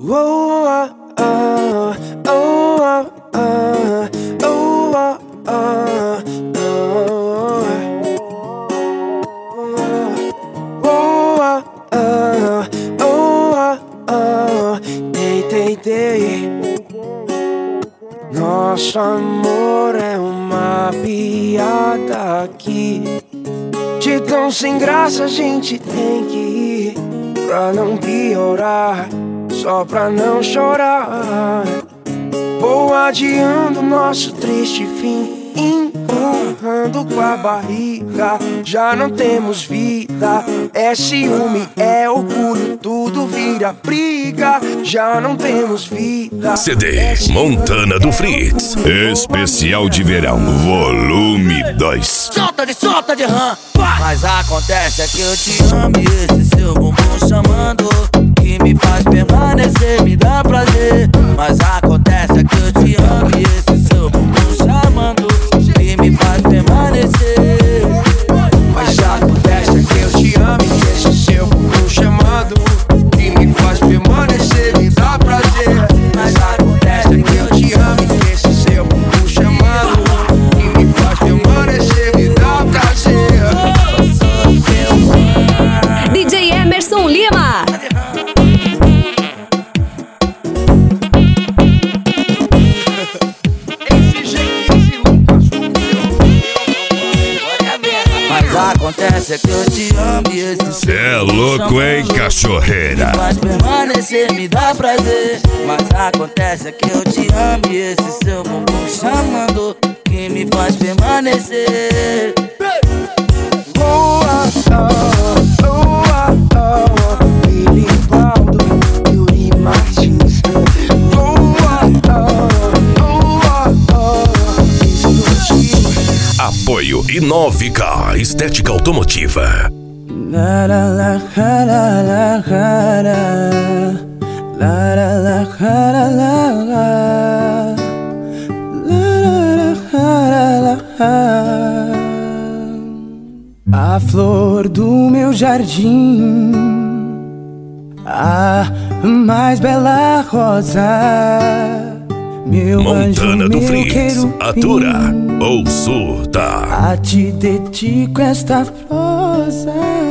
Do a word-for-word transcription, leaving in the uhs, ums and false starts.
Oh, ah, ah, oh, ah, ah, oh, ah, ah, oh, ah, ah, oh, ah, ah, dei, dei, dei. Nosso amor é uma piada aqui. De tão sem graça a gente tem que ir, pra não piorar, só pra não chorar. Vou adiando nosso triste fim, empurrando com a barriga. Já não temos vida, é ciúme, é orgulho, tudo vira briga. Já não temos vida. C D Montana do Fritz, especial de verão, volume dois. Solta de, solta de rã. Mas acontece é que eu te amo e esse seu bumbum chamando, que me faz permanecer, me dá prazer. Mas acontece é que eu te amo e esse seu bumbum chamando, que me faz permanecer. Mas acontece é que eu te amo e esse seu bumbum chamando, que me faz permanecer, me dá prazer. Mas acontece é que eu te amo e esse seu bumbum chamando, que me faz permanecer, me dá prazer. D J Emerson Lima. Mas acontece é que eu te amo e esse Cê é louco, hein, cachorreira? me faz permanecer, me dá prazer. Mas acontece é que eu te amo e esse seu bumbum chamando, que me faz permanecer. Oh, ah, ah, oh, ah, ah, Billy Baldo, Yuri Martins. Oh, ah, ah, oh, ah, ah, explodiu. Apoio Inovica, estética automotiva. La la la la la la la la la la la la la la. A flor do meu jardim, a mais bela rosa, meu Montana anjo, do meu Fritz, querubim. atura ou surta. A te dedico esta prosa.